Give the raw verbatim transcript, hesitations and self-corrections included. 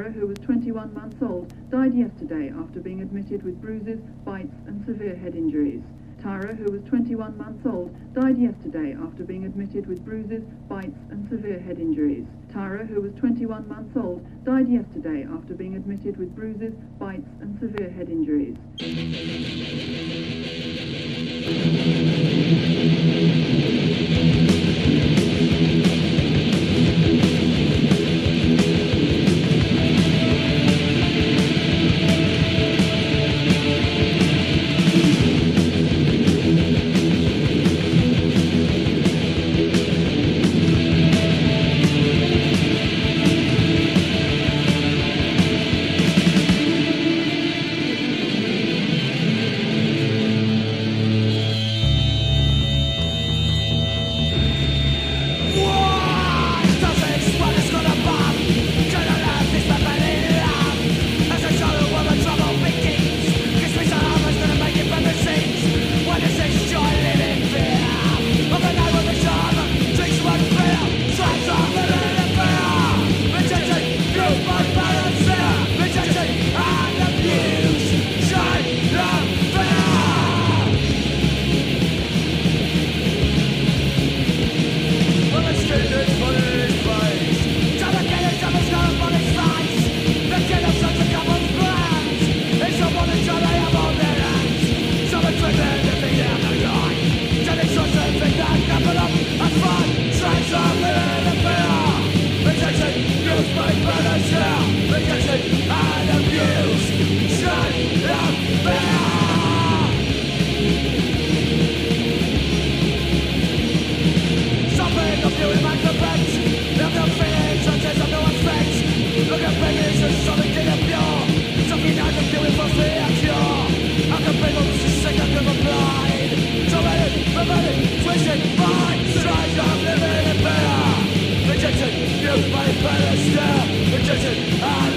Tara, who was twenty-one months old, died yesterday after being admitted with bruises, bites and severe head injuries. Tara, who was twenty-one months old, died yesterday after being admitted with bruises, bites and severe head injuries. Tara, who was twenty-one months old, died yesterday after being admitted with bruises, bites and severe head injuries. Rejection, used by the stare. Rejection,